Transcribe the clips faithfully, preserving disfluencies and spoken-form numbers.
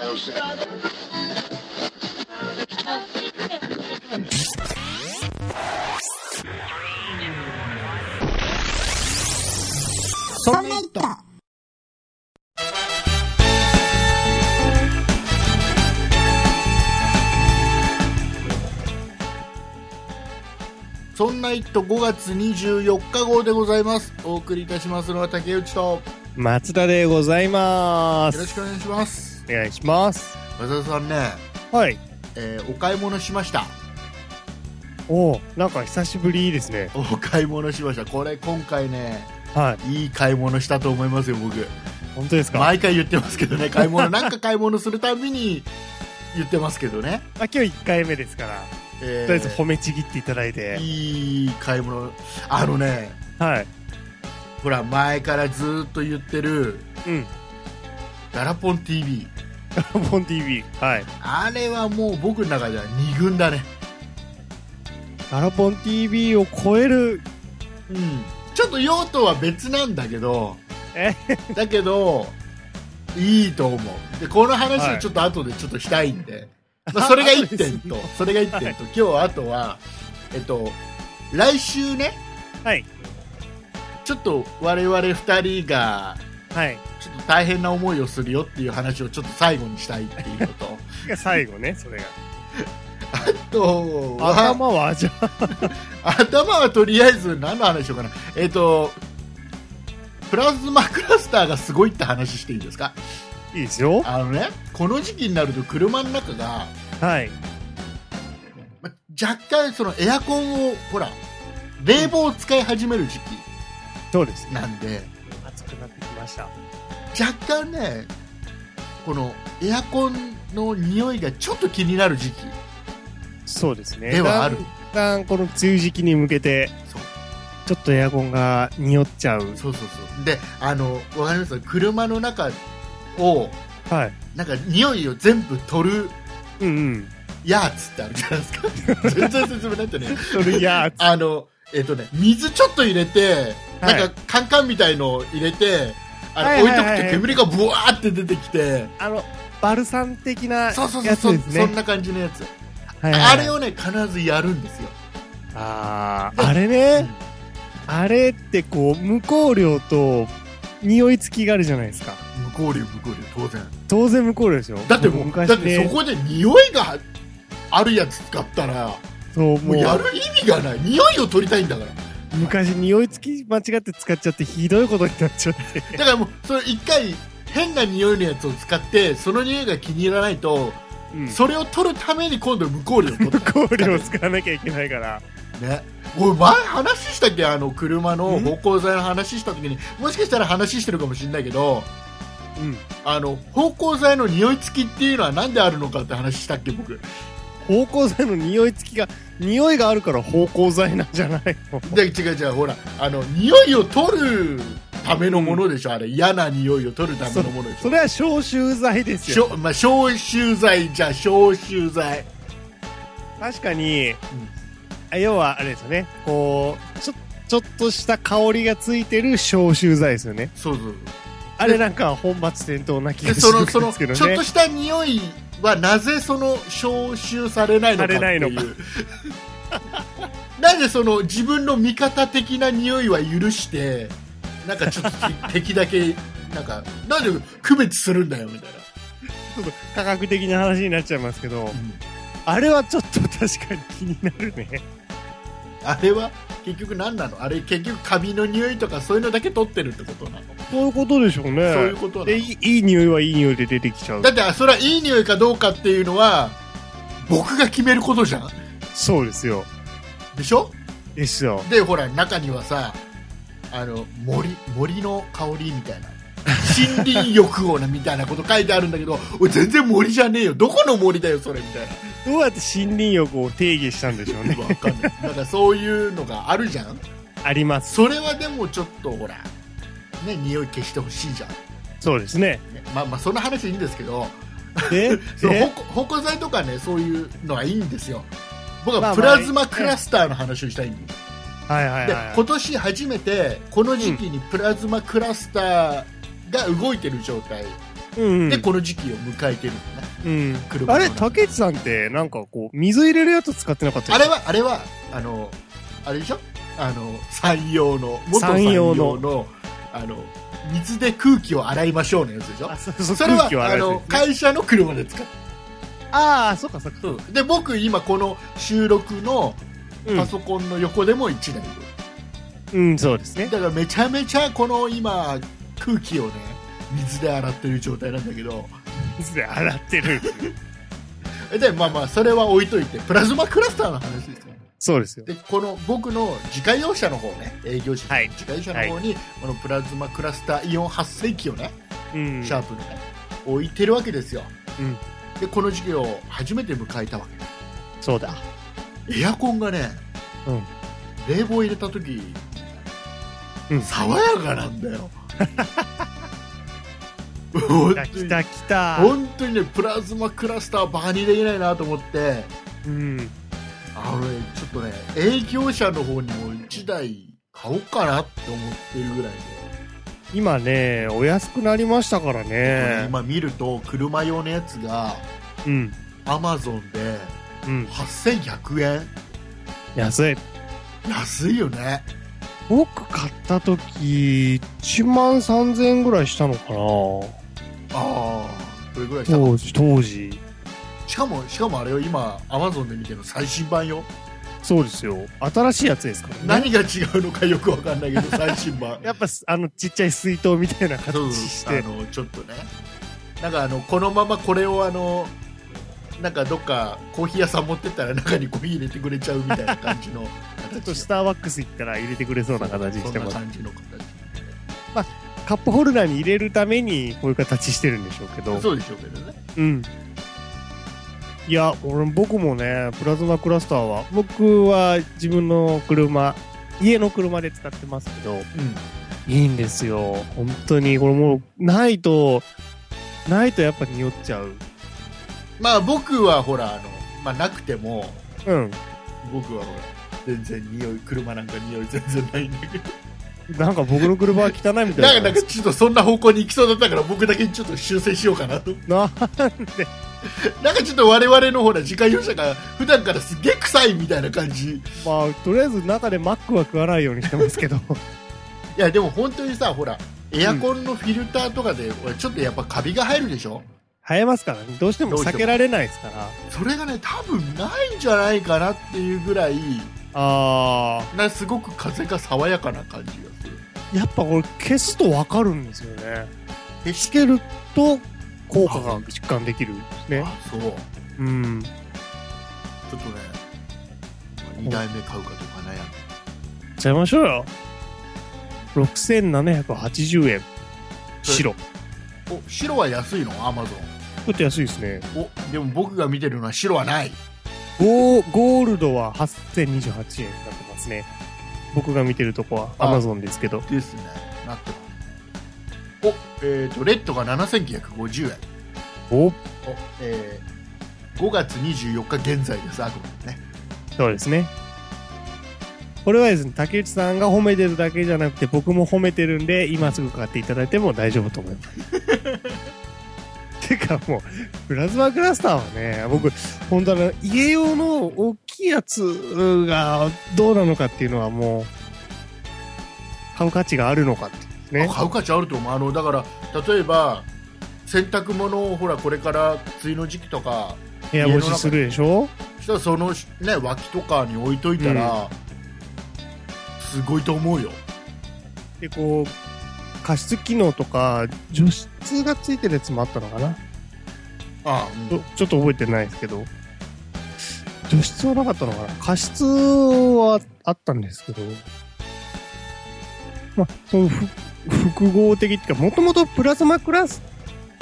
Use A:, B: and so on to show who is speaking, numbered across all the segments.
A: そんな糸。そんな糸ごがつにじゅうよっか号でございます。お送りいたしますのは竹内と
B: 松田でございます。
A: よろしくお願いします。
B: お願いします。
A: 松田さんね、
B: はい、
A: えー、お買い物しました。
B: おー、なんか久しぶりですね。
A: お買い物しました。これ今回ね、
B: はい、
A: いい買い物したと思いますよ僕。
B: 本当ですか？
A: 毎回言ってますけどね、買い物なんか買い物するたびに言ってますけどね。
B: あ、今日いっかいめですから、えー、とりあえず褒めちぎっていただいて。
A: いい買い物。あのね、
B: はい、
A: ほら前からずっと言ってる、
B: うん、
A: ガラポン ティーブイ。
B: ガラポン ティーブイ、はい、
A: あれはもう僕の中ではに軍だね。
B: ガラポン ティーブイ を超える、
A: うん、ちょっと用途は別なんだけど、
B: え
A: だけどいいと思う。でこの話をちょっと後でちょっとしたいんで、はい、まあ、それがいってんとそれがいってんと、はい、今日あとはえっと来週ね、
B: はい、
A: ちょっと我々ふたりが、
B: はい、
A: ちょっと大変な思いをするよっていう話をちょっと最後にしたいっていうのと
B: 最後ね、それが
A: あとは
B: 頭はじゃ
A: あ頭はとりあえず何の話しようかな。えっとプラズマクラスターがすごいって話していいですか？
B: いいですよ。
A: あのね、この時期になると車の中が、
B: はい、
A: 若干そのエアコンをほら冷房を使い始める時期、
B: そうですね、
A: なんで
B: 暑くなってきました。
A: 若干ね、このエアコンの匂いがちょっと気になる時期、
B: そうですね、
A: ではある。
B: だんだんこの梅雨時期に向けて、そうちょっとエアコンが匂っちゃう。
A: そうそうそう。で、あのわかります？車の中を、はい、なんか匂いを全部取る、うんうん、やつってあるじゃないですか。全然説明ないってね。
B: 取るやつ。
A: あのえっとね、水ちょっと入れて、はい、なんかカンカンみたいのを入れて、あの、はいはいはいはい、置いとくと煙がブワーって出てきて、
B: あのバルサン的なやつですね。
A: そうそうそう、そんな感じのやつ。はいはいはい、あれをね必ずやるんですよ。
B: ああ、あれね、うん、あれってこう無香料と匂い付きがあるじゃないですか。
A: 無香料無香料当然
B: 当然無香料ですよ。
A: だってもう昔、ね、だってそこで匂いがあるやつ使ったら、そうもう、もうやる意味がない。匂いを取りたいんだから。
B: 昔匂い付き間違って使っちゃってひどいことになっちゃって
A: だからもうそれ一回変な匂いのやつを使ってその匂いが気に入らないと、うん、それを取るために今度無香料を取る
B: 無香料を使わなきゃいけないから
A: ね。これ前話したっけ、あの車の芳香剤の話した時に、もしかしたら話してるかもしれないけど、うん、あの芳香剤の匂い付きっていうのはなんであるのかって話したっけ僕。
B: 芳香剤の匂い付きが、匂いがあるから芳香剤なんじゃないの？
A: で違う違う、ほらあの匂いを取るためのものでしょ、うん、あれ嫌な匂いを取るためのものでしょ。
B: そ, それは消臭剤ですよ。
A: まあ、消臭剤じゃ消臭剤。
B: 確かに、うん、要はあれですよね、こうちょちょっとした香りがついてる消臭剤ですよね。
A: そうそうそう、
B: あれなんか本末転倒な気がするんですけどね。その
A: ちょっとした匂いはなぜその消臭されないのかっていう。されないのかなぜその自分の味方的な匂いは許してなんかちょっと敵だけなんかなんで区別するんだよみたいな、
B: ちょっと科学的な話になっちゃいますけど、うん、あれはちょっと確かに気になるね。
A: あれは結局何なの？あれ結局カビの匂いとかそういうのだけ取ってるってことなの？
B: そういうことでしょうね。
A: そういうことなの。
B: でいい、いい匂いはいい匂いで出てきちゃう。
A: だってそれはいい匂いかどうかっていうのは僕が決めることじゃん。
B: そうですよ。
A: でしょ？
B: ですよ。
A: でほら中にはさ、あの 森, 森の香りみたいな森林浴をなみたいなこと書いてあるんだけど俺全然森じゃねえよ、どこの森だよそれみたいな。
B: どうやって森林浴を定義したんでしょうね。
A: わかんない。だからそういうのがあるじゃん。
B: あります。
A: それはでもちょっとほらね、匂い消してほしいじゃん。
B: そうですね。
A: ね、まあまあその話いいんですけど、
B: え
A: その芳香剤とかね、そういうのはいいんですよ。僕はプラズマクラスターの話をしたいんです。
B: はいはいはい、
A: で今年初めてこの時期にプラズマクラスターが動いてる状態
B: うんうん、
A: でこの時期を迎えてるんだね、
B: うん、車あれ竹内さんってなんかこう水入れるやつ使ってなかった
A: あれはあれはあのあれでしょ、あの産用の元産用 の, のあの水で空気を洗いましょうのやつでしょ。 そ, そ, それはあの会社の車で使って、
B: ああそっかそっか、
A: うん、で僕今この収録のパソコンの横でもいちだいいる、
B: うん、うん、そうですね。
A: だからめちゃめちゃこの今空気をね水で洗ってる状態なんだけど、
B: 水で洗ってる
A: でまあまあそれは置いといて、プラズマクラスターの話ですよ。
B: そうですよ。
A: でこの僕の自家用車の方ね、営業車の自家用車の方に、はい、このプラズマクラスターイオン発生器をね、うん、シャープのね置いてるわけですよ、うん、でこの時期を初めて迎えたわけ。
B: そうだ、
A: エアコンがね、うん、冷房入れた時、うん、爽やかなんだよ
B: 来た来た来た、
A: 本当にねプラズマクラスターバカにできないなと思って、うん、あのねちょっとね営業車の方にもいちだい買おうかなって思ってるぐらいで、
B: 今ねお安くなりましたから ね, ね
A: 今見ると車用のやつが、うん、アマゾンではっせんひゃくえん、
B: 安い
A: 安いよね。
B: 僕買った時いちまんさんぜんえんぐらいしたのかな。
A: ああそれぐらいした
B: 当時当時
A: しかもしかもあれを今アマゾンで見てるの最新版よ。
B: そうですよ、新しいやつですからね。
A: 何が違うのかよくわかんないけど最新版
B: やっぱあのちっちゃい水筒みたいな形して
A: あのちょっとね、なんかあのこのままこれをあのなんかどっかコーヒー屋さん持ってったら中にコーヒー入れてくれちゃうみたいな感じの
B: ちょっとスターバックス行ったら入れてくれそうな形してます。
A: そんな感じの形、
B: まあ、カップホルダーに入れるためにこういう形してるんでしょうけど。
A: そうでしょうけどね。
B: うん。いや俺僕もねプラズマクラスターは僕は自分の車家の車で使ってますけど、うん、いいんですよ本当に。これもうないとないとやっぱ匂っちゃう。
A: まあ僕はほらあの、まあ、なくても、
B: うん、
A: 僕はほら全然匂い車なんか匂い全然ないんだけど
B: なんか僕の車は汚いみたいな
A: なんかちょっとそんな方向に行きそうだったから僕だけちょっと修正しようかなと。
B: なんで
A: なんかちょっと我々のほら自家用車が普段からすげえ臭いみたいな感じ。
B: まあとりあえず中でマックは食わないようにしてますけどい
A: やでも本当にさほらエアコンのフィルターとかで、うん、ちょっとやっぱカビが入るでしょ。
B: 生えますからね、どうしても避けられないですから。
A: それがね多分ないんじゃないかなっていうぐらい、
B: あ
A: あすごく風が爽やかな感じがする。
B: やっぱこれ消すと分かるんですよね。つけると効果が実感できるんですね。
A: あそう、
B: うん、
A: ちょっとねにだいめ買うかとか悩んで
B: ちゃいましょうよ。ろくせんななひゃくはちじゅうえん白。
A: お白は安いのアマゾン。
B: ちょっと安いですね。
A: おでも僕が見てるのは白はない。
B: ゴー、ゴールドははっせんにじゅうはちえんになってますね。僕が見てるとこはアマゾンですけど。
A: ですね。なってます。お、えっ、ー、とレッドがななせんきゅうひゃくごじゅうえん。
B: お、お
A: えー、ごがつにじゅうよっか現在です。あくまでね。
B: そうですね。これはですね、竹内さんが褒めてるだけじゃなくて僕も褒めてるんで今すぐ買っていただいても大丈夫と思いますてかもうプラズマクラスターはね僕本当は家用の大きいやつがどうなのかっていうのはもう買う価値があるのかってね。
A: 買う価値あると思う。あのだから例えば洗濯物をほらこれから梅雨の時期とか
B: 部屋干しするでしょ。
A: そしたらその、ね、脇とかに置いといたら、うんすごいと思うよ。
B: でこう加湿機能とか除湿がついてるやつもあったのかな。
A: ああ、
B: うん、ち, ちょっと覚えてないですけど除湿はなかったのかな。加湿はあったんですけど、まあその複合的っていうかもともとプラズマクラス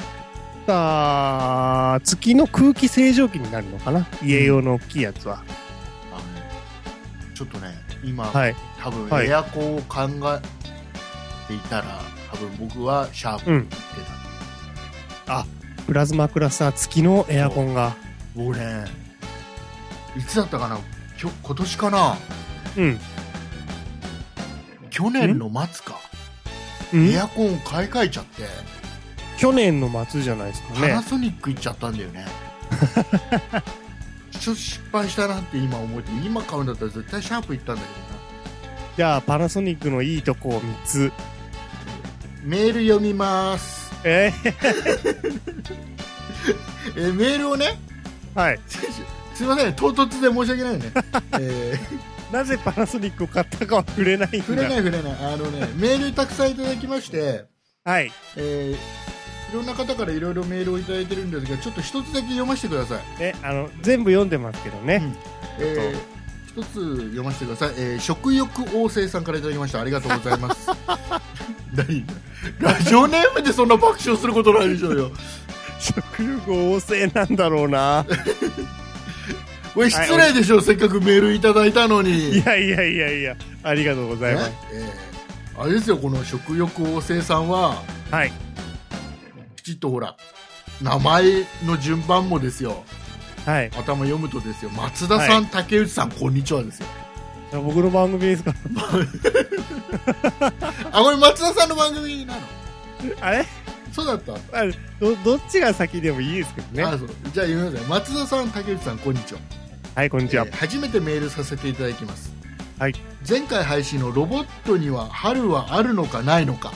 B: ター付きの空気清浄機になるのかな、家用の大きいやつは。
A: あのちょっとね今、
B: はい、
A: 多分エアコンを考えていたら、はい、多分僕はシャープに行って
B: た、うん、あプラズマクラスター付きのエアコンが
A: 僕ねいつだったかなきょ今年かな、
B: うん、
A: 去年の末か、うん、エアコンを買い替えちゃって
B: 去年の末じゃないですかね。
A: パナソニック行っちゃったんだよねちょっと失敗したなって今思って、今買うんだったら絶対シャープ行ったんだけどな。
B: じゃあパナソニックのいいとこをみっつ。
A: メール読みます。
B: え
A: えー、メールをね、
B: はい、
A: すいません、唐突で申し訳ないよね、え
B: ー、なぜパナソニックを買ったかは触れないんだ。
A: 触れない触れない。あのね、メールたくさんいただきまして、
B: はい、
A: えー、いろんな方からいろいろメールをいただいてるんですが、ちょっと一つだけ読ませてください。
B: ね、あの全部読んでますけどね、
A: うん、えー、一つ読ませてください。えー、食欲旺盛さんからいただきました。ありがとうございます何ラジオネームでそんな爆笑することないでしょうよ
B: 食欲旺盛なんだろうな
A: これ失礼でしょ、はい、せっかくメールいただいたのに。
B: いやいやいやいや、ありがとうございます、
A: えー、あれですよ、この食欲旺盛さんは、
B: はい、
A: きちっとほら名前の順番もですよ、
B: はい、
A: 頭読むとですよ、松田さん、はい、竹内さん、こんにちはですよ。
B: 僕の番組ですか
A: あ、これ松田さんの番組なの？
B: あれ
A: そうだった。
B: あ ど, どっちが先でもいいですけどね。
A: あ、そう。じゃあ読みますよ。松田さん、竹内さん、こんにちは。
B: はい、こんにちは、
A: えー、初めてメールさせていただきます。
B: はい。
A: 前回配信のロボットには春はあるのかないのか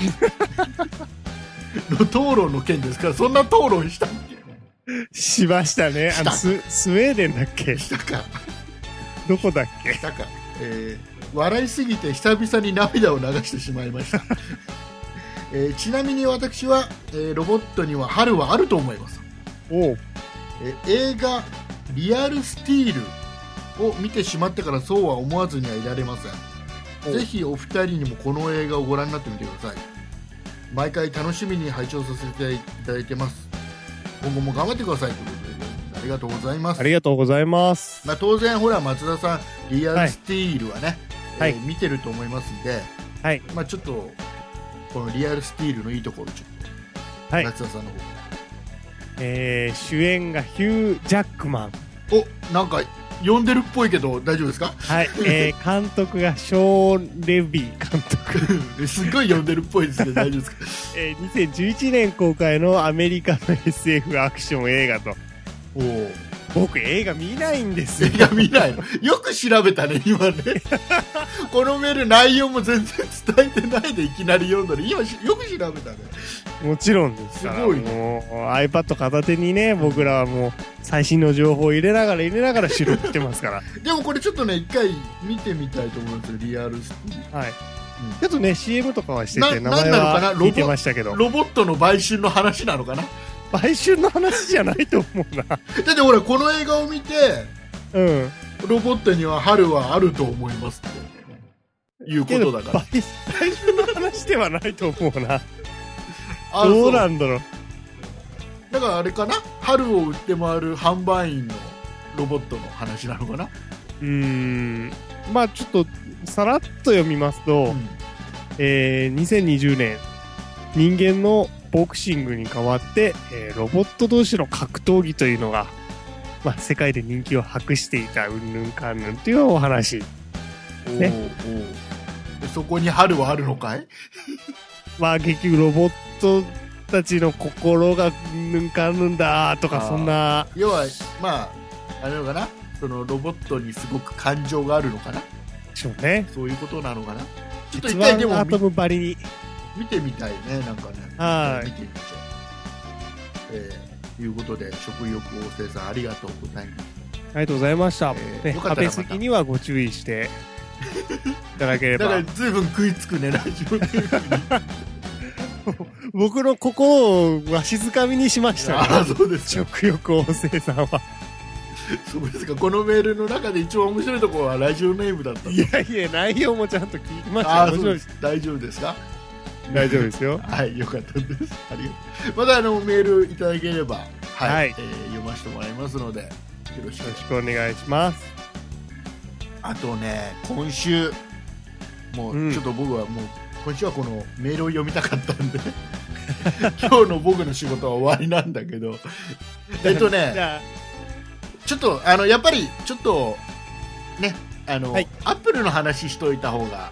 A: の討論の件ですから、そんな討論したっけ？
B: しましたね。あの ス, スウェーデンだっけ？
A: したか。
B: どこだっけ？
A: したか。えー、笑いすぎて久々に涙を流してしまいました、えー、ちなみに私は、えー、ロボットには春はあると思います。
B: おう、
A: えー、映画リアルスティールを見てしまってからそうは思わずにはいられません。ぜひお二人にもこの映画をご覧になってみてください。毎回楽しみに拝聴させていただいてます。今後も頑張ってくださいということで、ありがとうございます。
B: ありがとうございます。
A: まあ、当然ほら松田さんリアルスティールはね、
B: はい、
A: えー、見てると思いますんで、
B: はい、
A: まあ、ちょっとこのリアルスティールのいいところをちょっと、はい、松田さんの方から、
B: えー、主演がヒュー・ジャックマン。
A: お、なんか読んでるっぽいけど大丈夫ですか？
B: はい、えー、監督がショーン・レビー監督
A: すごい読んでるっぽいですけど大丈夫ですか？
B: えー、にせんじゅういちねん公開のアメリカの エスエフ アクション映画と。
A: おー、
B: 僕映画見ないんですよ。
A: 映画見ないの？よく調べたね今ねこのメール内容も全然伝えてないでいきなり読んだね。今よく調べたね。
B: もちろんですから。
A: すごいね。
B: もう iPad 片手にね、僕らはもう最新の情報を入れながら入れながら収録してますから
A: でもこれちょっとね一回見てみたいと思うんですよ、リアルスティール。
B: はい、うん、ちょっとね シーエム とかはしてて名前は聞いてましたけど、
A: ロボットの買収の話なのかな？
B: 買収の話じゃないと思うなだ
A: ってほらこの映画を見て、
B: うん、
A: ロボットには春はあると思いますっていうことだから、
B: 買収の話ではないと思うなどうなんだろう。
A: だからあれかな、春を売って回る販売員のロボットの話なのかな。
B: うーん、まあちょっとさらっと読みますと、うん、えー、にせんにじゅうねん人間のボクシングに代わって、えー、ロボット同士の格闘技というのが、まあ、世界で人気を博していたうんぬんかんぬんというお話、ね、
A: おーおーでそこに春はあるのかい
B: まあ結局ロボットたちの心がうんぬんかんぬんだとか、そんな、
A: 要はまああれなのかな、そのロボットにすごく感情があるのかな、
B: そうね、
A: そういうことなのかな。ちょっと一回でも
B: アトムバリに
A: 見てみたいね、なんかね。
B: はい。
A: 見てみちゃう。えー、いうことで、食欲旺盛さん、ありがとうございます。
B: ありがとうございました。
A: えー、
B: ね、食べ過ぎにはご注意していただければ。
A: だから、ずいぶん食いつくね、ラジオネームに。
B: 僕の心をわしづかみにしましたね。
A: ああ、そうですか。
B: 食欲旺盛さんは。
A: そうですか。このメールの中で一番面白いところはラジオネームだった。
B: いやいや、内容もちゃんと聞きました。
A: ああ、そうです。大丈夫ですか？
B: 大丈夫ですよ。
A: はい、よかったです。ありがとう。またあのメールいただければ、はい、はい、えー、読ませてもらいますので、よろしく
B: お願いします。
A: あとね、今週もうちょっと僕はもう、うん、今週はこのメールを読みたかったんで今日の僕の仕事は終わりなんだけど、えっとね、ちょっとあのやっぱりちょっとね、あの、はい、アップルの話しといた方が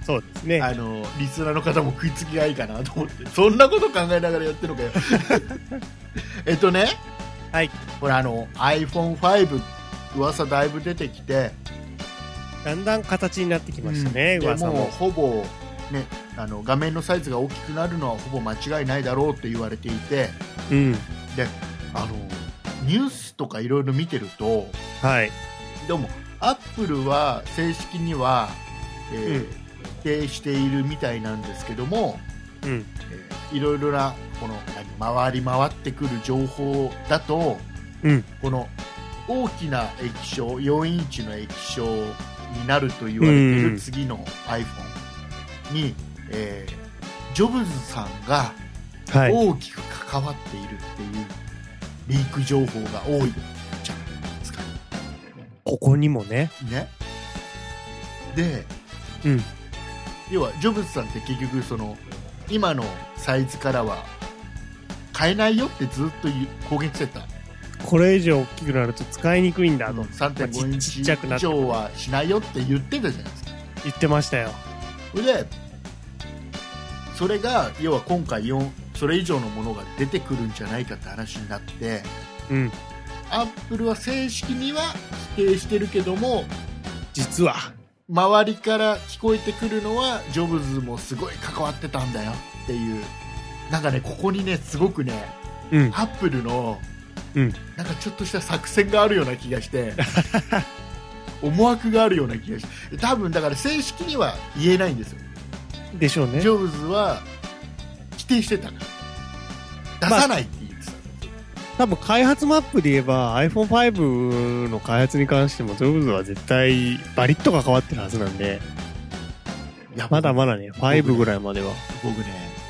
B: そうですね。
A: あのリスナーの方も食いつきがいいかなと思って、そんなこと考えながらやってるのかよえっとね、
B: はい、
A: これあの アイフォンファイブ 噂だいぶ出てきて、
B: だんだん形になってきましたね、うん、噂も。
A: もうほぼ、ね、あの画面のサイズが大きくなるのはほぼ間違いないだろうって言われていて、
B: うん、
A: であのニュースとかいろいろ見てると、
B: はい、
A: でもアップルは正式には、えーうん、否定しているみたいなんですけども、
B: うん、
A: えー、いろいろなこの何回り回ってくる情報だと、
B: うん、
A: この大きな液晶よんインチの液晶になると言われている次の iPhone に、えー、ジョブズさんが大きく関わっているっていうリーク情報が多いじゃないですか。
B: ここにもね。
A: ね。で、
B: うん、
A: 要はジョブズさんって結局その今のサイズからは買えないよってずっと公言してた。
B: これ以上大きくなると使いにくいんだと、うん、
A: さんてんごインチ以上はしないよって言ってたじゃないですか。
B: 言ってましたよ。
A: それでそれが要は今回よんそれ以上のものが出てくるんじゃないかって話になって、
B: うん、
A: アップルは正式には否定してるけども、
B: 実は
A: 周りから聞こえてくるのはジョブズもすごい関わってたんだよっていう、なんかねここにねすごくね、
B: うん、
A: アップルの
B: うん、
A: なんかちょっとした作戦があるような気がして思惑があるような気がして、多分だから正式には言えないんですよ。
B: でしょうね。
A: ジョブズは否定してたから出さないって言ってた、ま
B: あ、多分開発マップで言えば アイフォンファイブ の開発に関してもジョブズは絶対バリッと関わってるはずなんで、いやまだまだねごぐらいまでは
A: 僕ね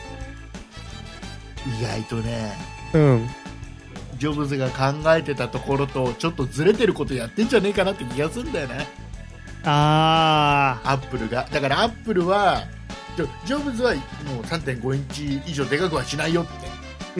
A: 意外とね、
B: うん
A: ジョブズが考えてたところとちょっとずれてることやってんじゃねえかなって気がするんだよね。
B: あ
A: あアップルがだからアップルはジョブズはもう さんてんごインチ以上でかくはしないよって、
B: うん、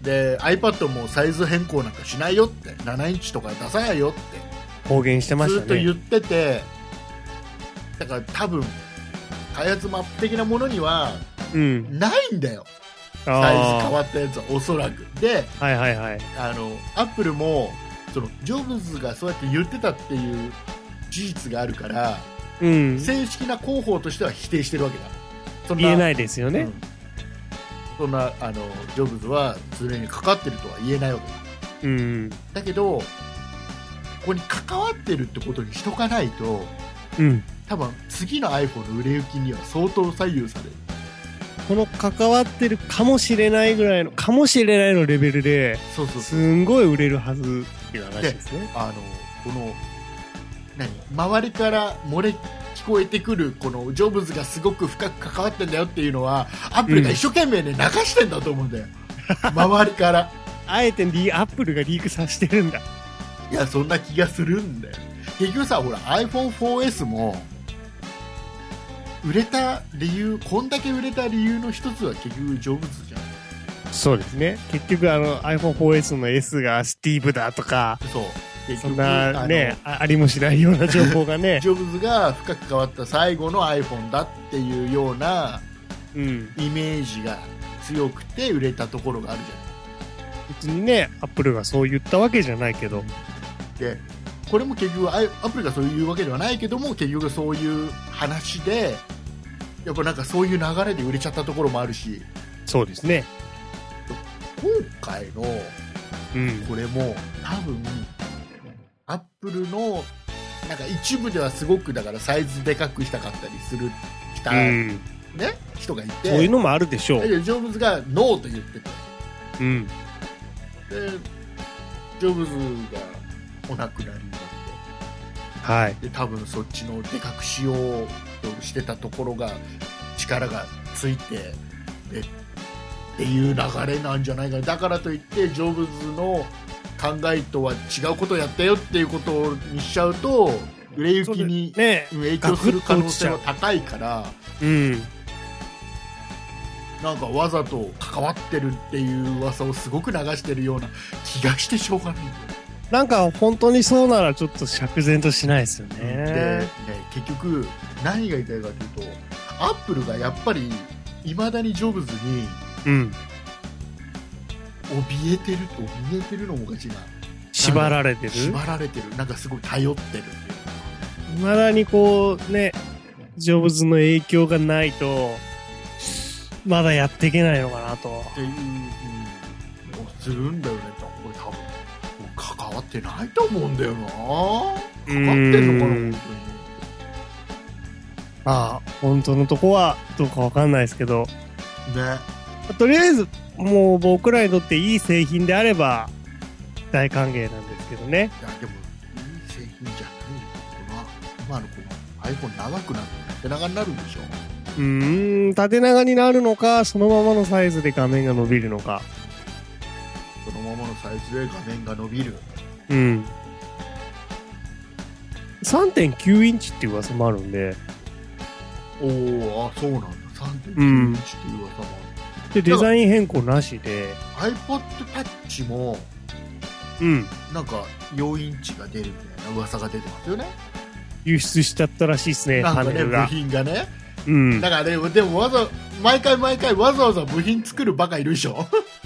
A: で iPad もサイズ変更なんかしないよって、ななインチとか出さないよって
B: 公言してましたね。
A: ずっと言ってて、だから多分開発マップ的なものにはないんだよ、うん、サイズ変わったやつはおそらくで、
B: はいはいはい、
A: あのアップルもそのジョブズがそうやって言ってたっていう事実があるから、
B: うん、
A: 正式な広報としては否定してるわけだ。
B: そんな言えないですよね、うん、
A: そんなあのジョブズは常に関わってるとは言えないわけだ、
B: うん、
A: だけどここに関わってるってことにしとかないと、
B: うん、
A: 多分次の iPhone の売れ行きには相当左右される。
B: この関わってるかもしれないぐらいのかもしれないのレベルで、
A: そうそうそう、
B: すんごい売れるはずっていう話ですね。
A: あのこの何周りから漏れ聞こえてくるこのジョブズがすごく深く関わってんだよっていうのはアップルが一生懸命ね、うん、流してんだと思うんだよ周りから
B: あえてリアップルがリークさせてるんだ。
A: いやそんな気がするんだよ。結局さほら アイフォンフォーエス も売れた理由、こんだけ売れた理由の一つは結局ジョブズじゃん。
B: そうですね。結局あの アイフォンフォーエス の S がスティーブだとか、
A: そう
B: そんなね あ, ありもしないような情報がね
A: ジョブズが深く変わった最後の iPhone だっていうようなイメージが強くて売れたところがあるじゃない。
B: 別にねアップルがそう言ったわけじゃないけど、
A: でこれも結局アップルがそういうわけではないけども、結局そういう話でやっぱなんかそういう流れで売れちゃったところもあるし。
B: そうですね。
A: 今回のこれも多分アップルのなんか一部ではすごくだからサイズでかくしたかったりするした、うんね、人がいて、
B: そういうのもあるでしょう。
A: だけどジョブズがノーと言ってて、
B: うん、
A: でジョブズがお亡くなりになって、
B: はい、
A: で多分そっちのでかくしようとしてたところが力がついてでっていう流れなんじゃないか。だからといってジョブズの考えとは違うことをやったよっていうことにしちゃうと売れ行きに影響する可能性は高いから、
B: うん、
A: なんかわざと関わってるっていう噂をすごく流してるような気がしてしょうがないんだよ。
B: なんか本当にそうならちょっと釈然としないですよね。で、
A: ね、結局何が言いたいかというとアップルがやっぱりいまだにジョブズに、うん、怯えてると怯えてるのもおかしいな、
B: 縛られてる
A: 縛られてる、なんかすごい頼ってる。
B: いまだにこうね、ジョブズの影響がないとまだやっていけないのかなとっていう、うん、
A: するんだよね。これ多分関わってないと思うんだよな。関わってんのかな本当に。
B: ああ、本当のとこはどうかわかんないですけどね。とりあえずもう僕らにとっていい製品であれば大歓迎なんですけどね。
A: いやでもいい製品じゃない今のこの iPhone 長くなって縦長になるんでしょ。
B: うーん、縦長になるのか、そのままのサイズで画面が伸びるのか。
A: そのままのサイズで画面が伸びる。
B: うん。さんてんきゅう インチっていう噂もあるんで。
A: おお、あ、そうなんだ。さんてんきゅう インチっていう噂もあ
B: る。で、デザイン変更なしで。
A: iPod Touch も、うん。なんかよんインチが出るみたいな噂が出てますよね。
B: 輸出しちゃったらしいですね、
A: なんかね、
B: パネルが。
A: 部品がね。うん。だからね、でもわざ、毎回毎回わざわざ部品作るバカいるでしょ。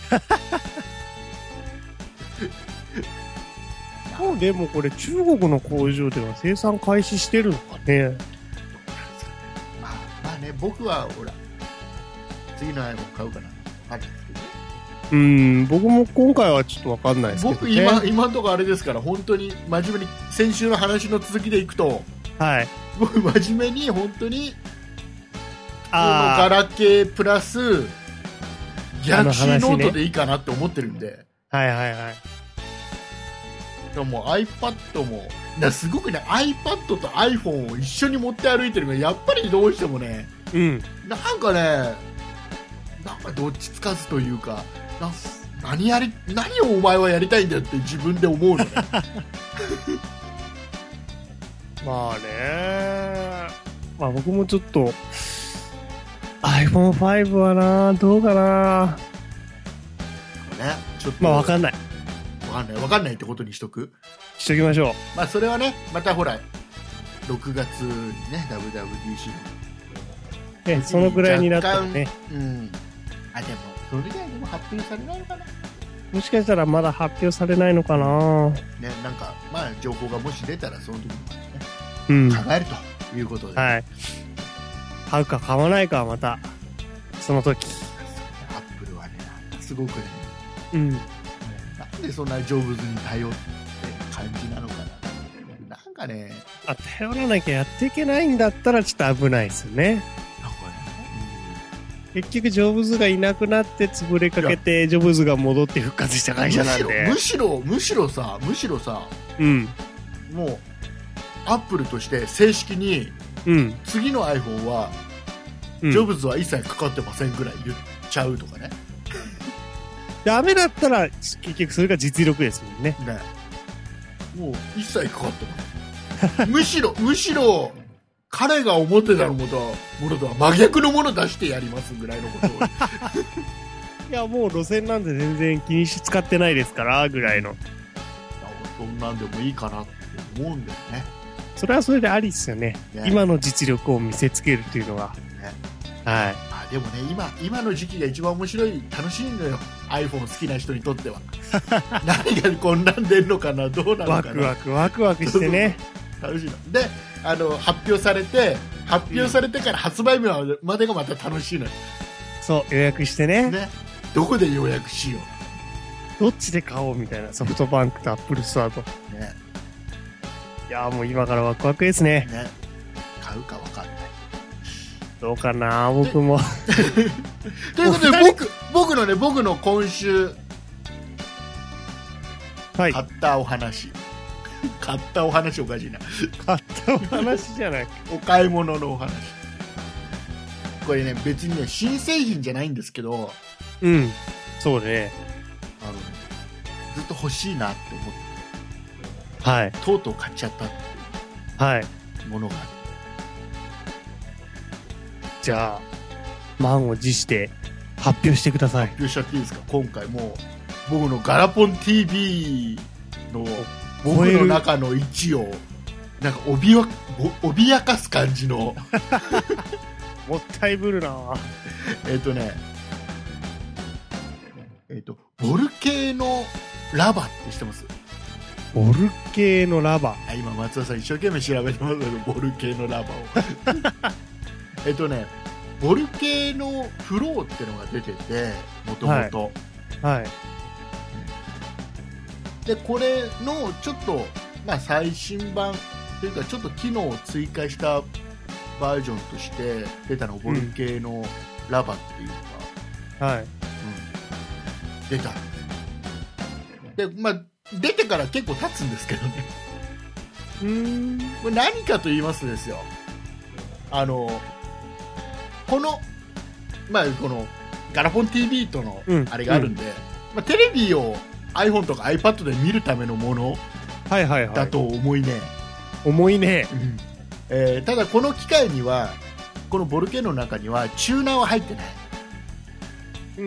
B: もうでもこれ中国の工場では生産開始してるのかね。
A: まあ、まあね、僕はほら次の iPhone 買うかなあるんですけどね。
B: うん、僕も今回はちょっと分かんないですけど、ね、
A: 僕今今のところあれですから、本当に真面目に先週の話の続きでいくと、
B: はい、
A: 僕真面目に本当にあガラケープラスギャラクシーノートでいいかなって思ってるんで、ね、
B: はいはいはい。
A: でも iPad もだすごくね iPad と iPhone を一緒に持って歩いてるのがやっぱりどうしてもね、うん、なんかねなんかどっちつかずというか、な何やり何をお前はやりたいんだよって自分で思うのね。
B: まあね、まあ僕もちょっと アイフォンファイブ はなどうかな、
A: ね、ちょっと
B: まあ分かんない
A: 分かんない分かんないってことにしとく
B: しときましょう。
A: まあそれはねまたほらろくがつにね ダブリューダブリューディーシー の
B: ねそのぐらいになったらね、
A: うん、あでもそれ以外にも発表されないのかな。
B: もしかしたらまだ発表されないのかな、
A: ね、なんかまあ情報がもし出たらその時に、ね、うん、考えるということで、
B: はい、買うか買わないかはまたその時。
A: アップルはねすごくね、
B: うん、
A: なんでそんなジョブズに頼って感じなのかな。なんかね
B: あ頼らなきゃやっていけないんだったらちょっと危ないですよね。結局ジョブズがいなくなって潰れかけてジョブズが戻って復活した会社なんで、
A: むしろむしろむしろさむしろさ、うん、もうアップルとして正式に、うん、次の iPhone は、うん、ジョブズは一切かかってませんぐらい言っちゃうとかね。
B: ダメだったら結局それが実力ですもんね。ね、
A: もう一切かかってます。むしろむしろ彼が思ってたものとは、ものとは真逆のもの出してやりますぐらいのことを。
B: いやもう路線なんで全然気にし使ってないですからぐらいの。
A: そんなんでもいいかなって思うんだよね。
B: それはそれでありですよね。ね、今の実力を見せつけるっていうのは。ね、はい。
A: あでもね今今の時期が一番面白い楽しいのよ。iPhone 好きな人にとっては。何がこんなん出るのかなどうなのかな。
B: ワクワクワクワクしてね。
A: 楽しいので。あの発表されて発表されてから発売日までがまた楽しいのよ、
B: うん、そう予約して ね,
A: ねどこで予約しよ
B: うどっちで買おうみたいなソフトバンクとアップルストアと、ね、いやもう今からワクワクですね。
A: ね買うか分かんない
B: どうかな僕も
A: ということで僕僕のね僕の今週、はい、買ったお話買ったお話おかしいな
B: 買ったお話じゃない
A: お買い物のお話これね別にね新製品じゃないんですけど
B: うんそうね
A: あのねずっと欲しいなって思って
B: て、はい、
A: とうとう買っちゃったっていうものがある、はい、
B: じゃあ満を持して発表してください。
A: 発表しちゃっていいですか。今回もう僕のガラポン ティーブイの僕の中の位置をなんか脅か、脅かす感じの
B: もったいぶるな。
A: えっとねえっとボルケーノラバって知ってます？
B: ボルケーノラバ。
A: あ、今松田さん一生懸命調べてますけど、ボルケーノラバをえっとねボルケーノフローってのが出てて、もともと、
B: はい、
A: でこれのちょっと、まあ、最新版というかちょっと機能を追加したバージョンとして出たのがボルケーノラバっていうのが、
B: はい、
A: うん、出たんですで、まあ、出てから結構経つんですけどね。
B: うーん、
A: これ何かと言いますとですよ、あのこの、まあ、このガラポン ティーブイ とのあれがあるんで、うんうん、まあ、テレビを iPhone とか iPad で見るためのものだと思いね、はいはいはい、
B: 重いね、
A: うんえー、ただこの機械にはこのボルケーノの中にはチューナーは入ってない。
B: うん、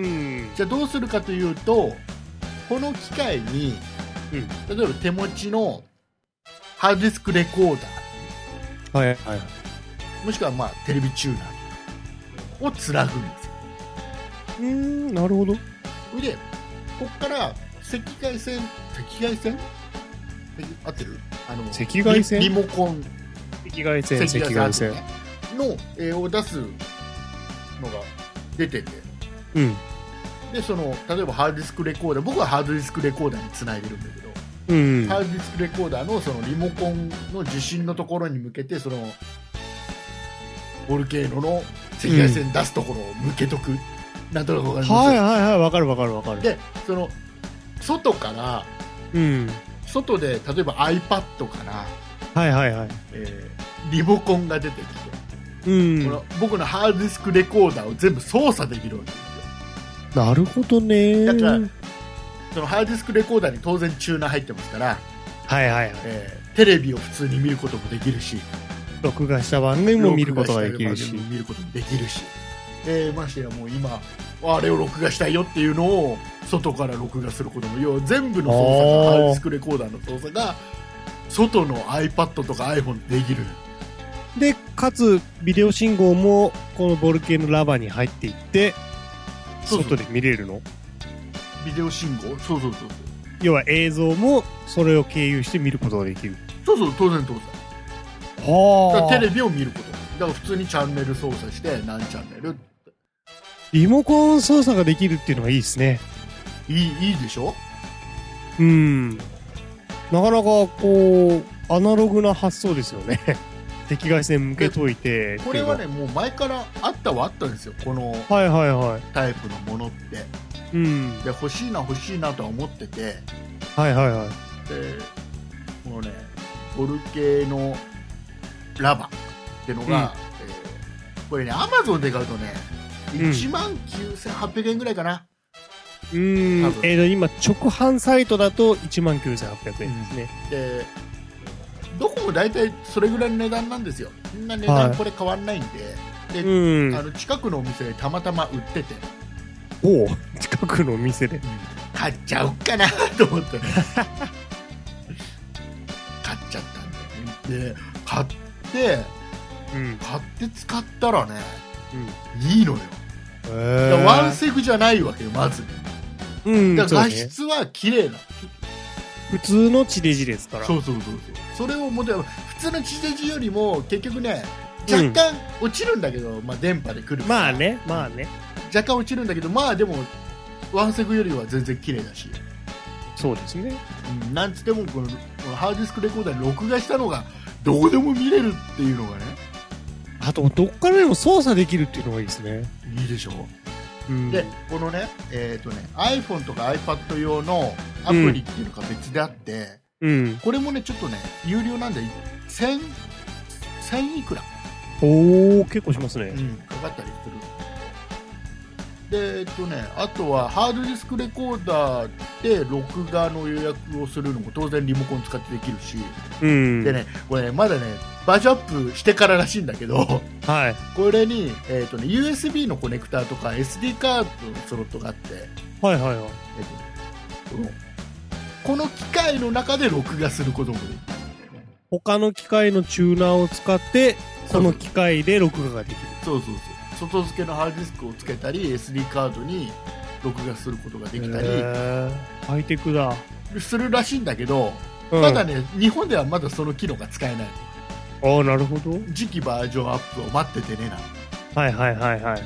A: じゃあどうするかというと、この機械に、うん、例えば手持ちのハードディスクレコーダー、
B: はいはい、
A: もしくはまあテレビチューナーとかをつなぐんですよ。
B: うーん、なるほど。
A: でここから赤外線赤外線合ってる？あの
B: 赤外線
A: リ、リモコン
B: 赤外線赤外線
A: の絵を出すのが出てて、
B: うん、
A: でその例えばハードディスクレコーダー、僕はハードディスクレコーダーにつないでるんだけど、
B: うん、
A: ハードディスクレコーダーのそのリモコンの受信のところに向けてそのボルケーノの赤外線出すところを向けとく、うん、なんとなくわかります？
B: はいはいはい、わかるわかるわかる。で
A: その外から、
B: うん、
A: 外で例えば iPad から、
B: はいはいはい、
A: えー、リモコンが出てきて、
B: うん、
A: この僕のハードディスクレコーダーを全部操作できるわけです
B: よ。なるほどね。
A: だからそのハードディスクレコーダーに当然チューナー入ってますから、
B: はいはいはい、
A: えー、テレビを普通に見ることもできるし、
B: 録画した番組も見ることができるし、
A: 見ることもできるし、えー、ましてやもう今あれを録画したいよっていうのを外から録画することも、要は全部の操作がハードディスクレコーダーの操作が外の iPad とか iPhone でできる。
B: でかつビデオ信号もこのボルケーノラバに入っていって外で見れるの？
A: ビデオ信号、そうそうそうそう、
B: 要は映像もそれを経由して見ることができる。
A: そうそう、当然当然。はあ。だからテレビを見ること、だから普通にチャンネル操作して何チャンネル、
B: リモコン操作ができるっていうのがいいですね。
A: いい、いいでしょ。
B: うん、なかなかこうアナログな発想ですよね。赤外線向けといて、
A: これはねもう前からあったはあったんですよ、この
B: はいはいはい
A: タイプのものって、うん、で欲しいな欲しいなとは思ってて、
B: はいはいはい、
A: でこのねボルケーノラバってのが、うん、えー、これねアマゾンで買うとねいちまんきゅうせんはっぴゃくえんぐらいかな。
B: うーん、えーと今直販サイトだといちまんきゅうせんはっぴゃくえんですね、
A: うん、でどこも大体それぐらいの値段なんですよ。みんな値段これ変わんないんで、はい、で、うん、あの近くのお店でたまたま売ってて、
B: おお、近くのお店で、うん、
A: 買っちゃおっかなと思ってね買っちゃったんだよね。で買って、うん、買って使ったらね、うん、いいのよ。へー、ワンセグじゃないわけよまずね、うん、だから画質は綺麗な、
B: 普通の地デジですから。
A: そうそうそうそう、それをもと普通の地デジよりも結局ね若干落ちるんだけど、うん、まあ電波で来るから、
B: まあねまあね
A: 若干落ちるんだけど、まあでもワンセグよりは全然綺麗だし、
B: そうですね、
A: うん、なんつってもこのこのハードディスクレコーダーに録画したのがどこでも見れるっていうのがね、
B: あとどっからでも操作できるっていうのがいいですね。
A: いいでしょう、うん、でこのね、えーとね iPhone とか iPad 用のアプリっていうのが別であって、うん、これもねちょっとね有料なんでせんいくら、
B: おお結構しますね、
A: うん、かかったりする。でえっとねあとはハードディスクレコーダーで録画の予約をするのも当然リモコン使ってできるし、うん、でねこれねまだねバージョンアップしてかららしいんだけど、はい、これに、えーとね、ユーエスビー のコネクターとか エスディー カードのスロットがあって、
B: はいはいはい、えーとね、
A: このこの機械の中で録画することもできる。
B: 他の機械のチューナーを使ってこの機械で録画ができる。
A: そうそうそう。外付けのハードディスクをつけたり エスディー カードに録画することができたり
B: ハイテクだ
A: するらしいんだけど、
B: うん、
A: ただね日本ではまだその機能が使えない。
B: ああなるほど。
A: 次期バージョンアップを待っててねな。
B: はいはいはいはいはい。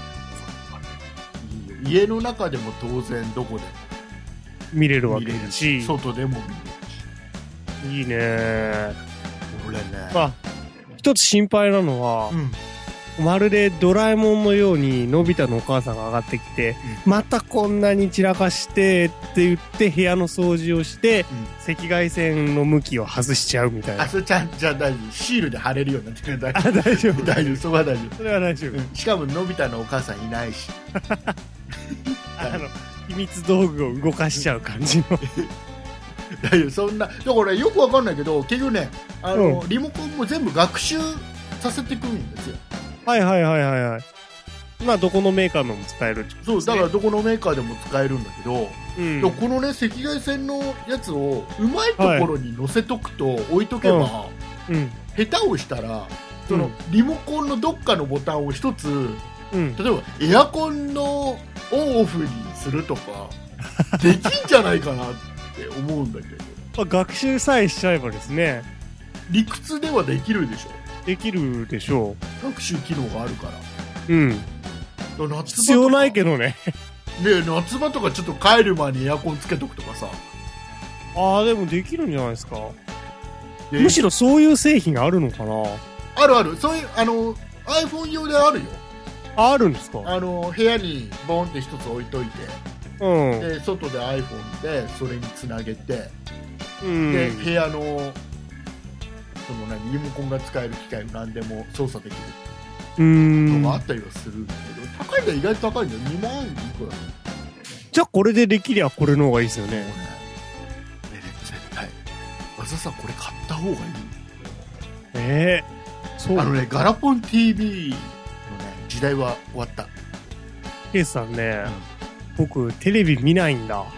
A: いいよ家の中でも当然どこで
B: 見れるわけだし、
A: 外でも見れる
B: し。いいね。
A: これね。
B: あ、一つ心配なのは、
A: うん、
B: まるでドラえもんのようにのび太のお母さんが上がってきて、うん、またこんなに散らかしてって言って部屋の掃除をして、うん、赤外線の向きを外しちゃうみたいな。
A: あ、それちゃんじゃあ大丈夫。シールで貼れるようになってる。大
B: 丈夫。大丈夫。
A: 大丈夫。そこは大丈夫。
B: それは大丈夫。
A: うん、しかものび太のお母さんいないし。
B: あの秘密道具を動かしちゃう感じの。
A: 大丈夫。そんなだからよくわかんないけど結局ねあの、うん、リモコンも全部学習させてくるんですよ。
B: はいはいはいはいはい。まあどこのメーカーのも使えるってことですね。
A: そうだからどこのメーカーでも使えるんだけど、
B: うん、
A: このね赤外線のやつをうまいところに載せとくと、はい、置いとけば、
B: うんうん、
A: 下手をしたらその、うん、リモコンのどっかのボタンを一つ、
B: うん、
A: 例えばエアコンのオンオフにするとかできんじゃないかなって思うんだけど、
B: まあ、学習さえしちゃえばですね
A: 理屈ではできるでしょ。
B: できるでしょ
A: う。学習機能があるから。
B: うん
A: 夏
B: 必要ないけどね。
A: ね夏場とかちょっと帰る前にエアコンつけとくとかさ。
B: ああでもできるんじゃないですか。むしろそういう製品あるのかな。
A: あるある。そういうあの iPhone 用であるよ。
B: あるんですか。
A: あの部屋にボンって一つ置いといて、
B: うん、
A: で外で iPhone でそれにつなげて、
B: うん、
A: で部屋のその何リモコンが使える機械を何でも操作できるのがあったりはするんだけど、高いのは意外と高いんだよ。にまんいくら。
B: じゃあこれでできりゃこれの方がいいですよね。ね
A: ね絶対わざわざこれ買った方がいい。
B: えー、そう
A: あのねガラポン ティーブイ のね時代は終わった。
B: ケイスさんね、うん、僕テレビ見ないんだ。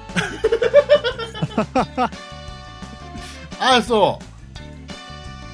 A: ああそう。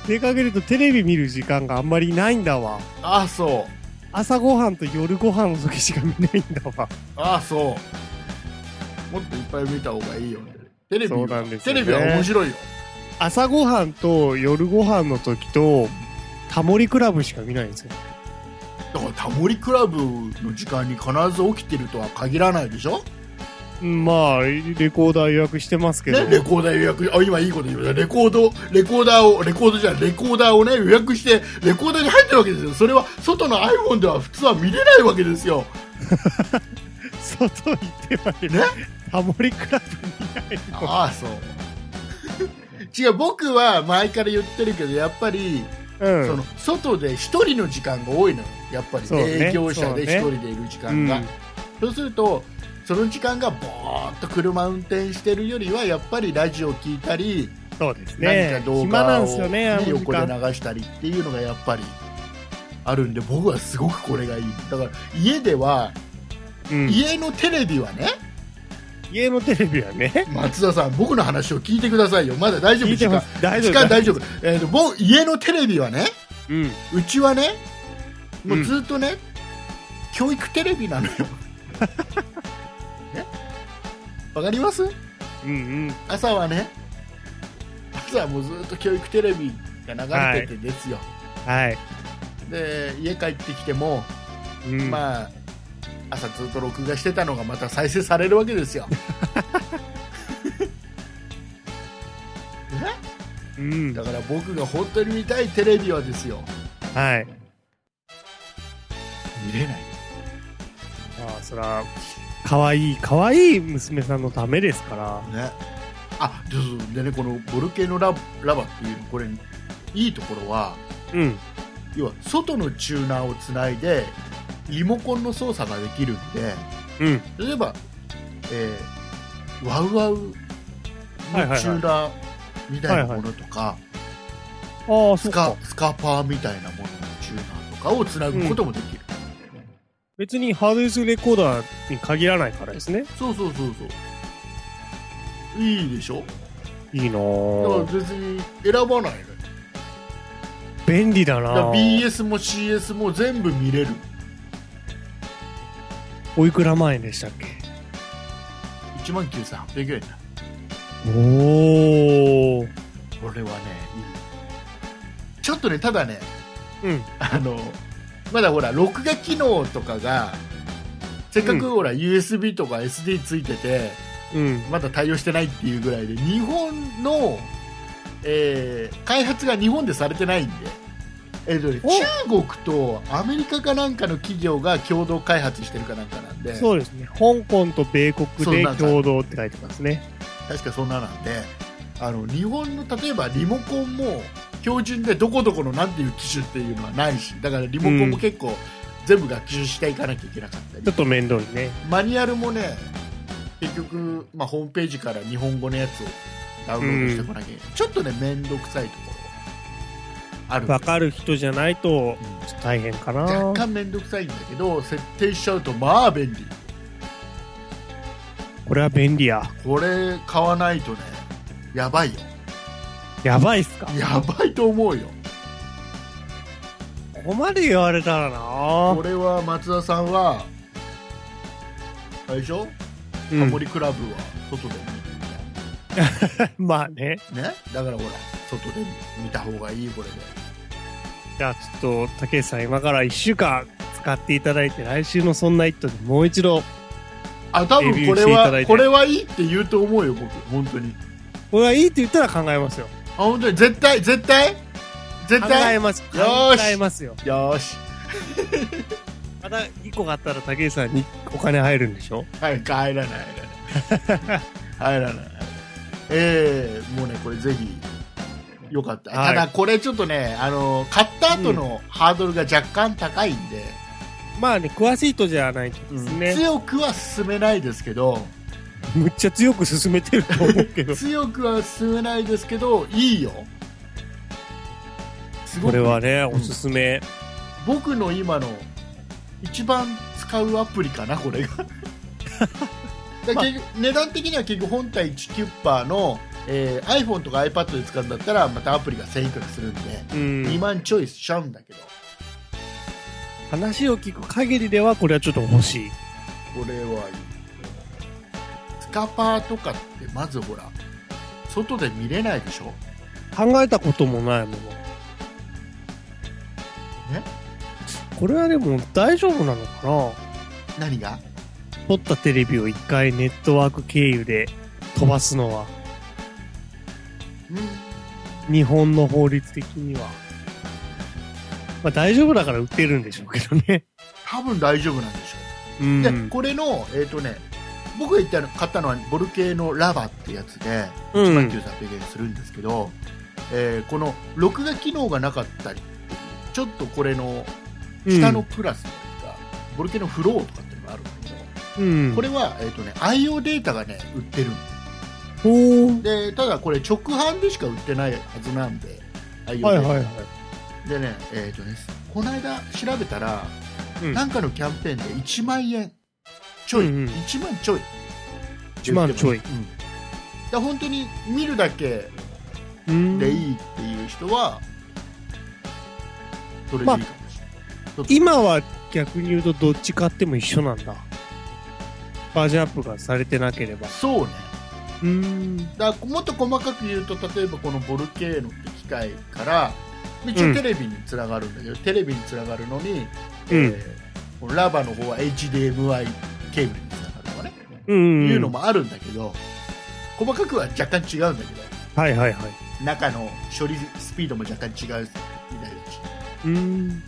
B: 出かけるとテレビ見る時間があんまりないんだわ。
A: ああそう。
B: 朝ごはんと夜ご飯の時しか見ないんだわ。
A: ああそう。もっといっぱい見た方がいいよ。テレビは、
B: そうなんですよね、
A: テレビは面白いよ。
B: 朝ごはんと夜ご飯の時とタモリクラブしか見ないんですよ。
A: だからタモリクラブの時間に必ず起きてるとは限らないでしょ。
B: まあレコーダー予約してますけど、
A: ね、レコーダー予約、あ今いいこと言う。レコードレコーダーをレコードじゃないレコーダーをね予約してレコーダーに入ってるわけですよ。それは外の iPhone では普通は見れないわけですよ。
B: 外行ってまでねタモリクラブ見ないの。
A: ああそう。違う、僕は前から言ってるけどやっぱり、うん、その外で一人の時間が多いのよ。やっぱり、ね、営業者で一人でいる時間が そう,、ねそうするとその時間がぼーっと車運転してるよりはやっぱりラジオ聞いたり、
B: そうですね、
A: 何か動画を、ね、横で流したりっていうのがやっぱりあるんで、僕はすごくこれがいい。だから家では、うん、家のテレビはね
B: 家のテレビはね
A: 松田さん僕の話を聞いてくださいよ。まだ大丈夫。時間
B: 大丈夫
A: 時間大丈夫。えーと、僕家のテレビはね、
B: うん、
A: うちはねもうずっとね、うん、教育テレビなのよ。わかります？
B: うんうん。
A: 朝はね、朝はもうずっと教育テレビが流れててですよ。
B: はい。
A: で、家帰ってきても、うん、まあ、朝ずっと録画してたのがまた再生されるわけですよ。
B: うん、
A: だから僕が本当に見たいテレビはですよ。
B: はい。
A: 見れない。
B: ああ、そら。かわいいかわいい娘さんのためですから
A: ね。あでねこのボルケーノララバっていうこれいいところは、
B: うん、
A: 要は外のチューナーをつないでリモコンの操作ができるんで、
B: うん、
A: 例えば、えー、ワウワウのチューナーみたいなものとか、スカスカパーみたいなもののチューナーとかをつなぐこともできる。うん
B: 別にハードディスクレコーダーに限らないからですね。
A: そうそうそうそう。いいでしょ。
B: いいなぁ。
A: だから別に選ばないのよ。
B: 便利だな。
A: だから ビーエス も シーエス も全部見れる。
B: おいくら万円でしたっけ？
A: いちまんきゅうせんはっぴゃくえんだ。
B: おー。
A: これはね、いい。ちょっとね、ただね、
B: うん。
A: あの、まだほら、録画機能とかが、せっかくほら、うん、ユーエスビー とか エスディー ついてて、うん、まだ対応してないっていうぐらいで、日本の、えー、開発が日本でされてないんで、えーとね、中国とアメリカかなんかの企業が共同開発してるかなんかなんで、
B: そうですね、香港と米国で共同って書いてますね。
A: 確かそんななんで、あの日本の例えばリモコンも標準でどこどこのなんていう機種っていうのはないし、だからリモコンも結構全部学習していかなきゃいけなかったり、
B: ちょっと面倒にね。
A: マニュアルもね、結局、まあ、ホームページから日本語のやつをダウンロードしてこなきゃいけない、うん、ちょっとね面倒くさいところある。
B: 分かる人じゃないと大変かな、うん、
A: 若干面倒くさいんだけど、設定しちゃうとまあ便利。
B: これは便利や。
A: これ買わないとね、やばいよ。
B: やばいっすか？
A: やばいと思うよ。
B: ここまで言われたらな。
A: これは松田さんはあれでしょ、うん、タモリクラブは外で見るみたい
B: まあね。
A: ね、だからほら外で見た方がいい。これで
B: じゃあちょっと竹内さん、今からいっしゅうかん使っていただいて、来週のそんなイットでもう一度
A: あ、多分これはこれはいいって言うと思うよ、僕。本当に
B: これはいいって言ったら考えますよ。
A: あ、本当に絶対絶対絶対
B: 考えます。
A: よーし、
B: 考えますよ。
A: よーし
B: またいっこ買ったら竹内さんにお金入るんでしょ？
A: はい、入らない入らない入らない。えー、もうね、これぜひよかった、はい、ただこれちょっとね、あの買った後のハードルが若干高いんで、
B: うん、まあね、詳しい人じゃないとですね、
A: うん、強くは進めないですけど、
B: むっちゃ強く進めてると思うけど
A: 強くは進めないですけど、いいよ。
B: すごくこれはね、おすすめ、
A: うん、僕の今の一番使うアプリかな、これがだ結局値段的には結局本体いちキュッパーの、えー、iPhone とか iPad で使うんだったらまたアプリがせんえん以下するんで、うん、にまんちょいしちゃうんだけど、
B: 話を聞く限りではこれはちょっと欲しい。
A: これはいい。スカパーとかってまずほら外で見れないでしょ。
B: 考えたこともないものね。これはでも大丈夫なのかな。
A: 何が？
B: 撮ったテレビを一回ネットワーク経由で飛ばすのは、うん、日本の法律的にはまあ大丈夫だから売ってるんでしょうけどね。
A: 多分大丈夫なんでしょう、うん、でこれのえっ、ー、とね僕が言ったの買ったのはボルケーノラバってやつでいちまんきゅうせんはっぴゃくえんするんですけど、えー、この録画機能がなかったりちょっとこれの下のクラスとか、うん、ボルケーノフローとかっていうのがあるんだけど、うん、これは、えーとね、アイオー データがね売ってるんで、ただこれ直販でしか売ってないはずなんで アイオー データ、はいはいはい、でね、えーとねこの間調べたら、うん、なんかのキャンペーンでいちまんえんちょい、うんうん、いちまんちょい
B: いちまんちょい、うん、
A: だ本当に見るだけでいいっていう人はそれでいいかもしれない、まあ、
B: 今は逆に言うとどっち買っても一緒なんだ。バージョンアップがされてなければ。
A: そうね。うーんだからもっと細かく言うと、例えばこのボルケーノって機械から一応テレビにつながるんだけど、うん、テレビにつながるのに、うんえー、ラバの方は エイチディーエムアイ ケーブルにつながるとかね、うん、いうのもあるんだけど、細かくは若干違うんだけど、
B: はいはいはい、
A: 中の処理スピードも若干違うみたいだし、うーん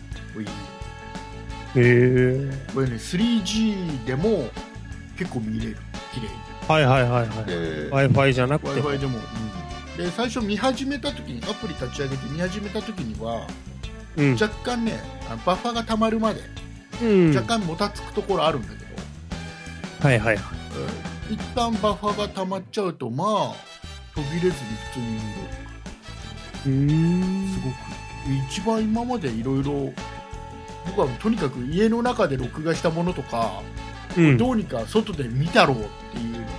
B: へえ。
A: これね スリージー でも結構見れる、綺麗に。
B: はいはいはいはい。Wi-Fi じゃなくて
A: Wi-Fi でも、うん、で最初見始めた時にアプリ立ち上げて見始めた時には、うん、若干ねあのバッファが溜まるまで、うん、若干もたつくところあるんだけど、
B: はいはいはい、
A: うん、一旦バッファが溜まっちゃうとまあ途切れずに普通に見れる。うーんすごく一番今までいろいろ僕はとにかく家の中で録画したものとか、うん、どうにか外で見たろうっていうので、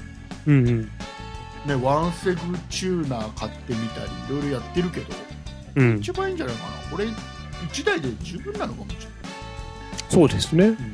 A: うんうんね、ワンセグチューナー買ってみたりいろいろやってるけど、ううん、一番いいんじゃないかな。これいちだいで十分なのかもしれない。
B: そうですね、うん、こ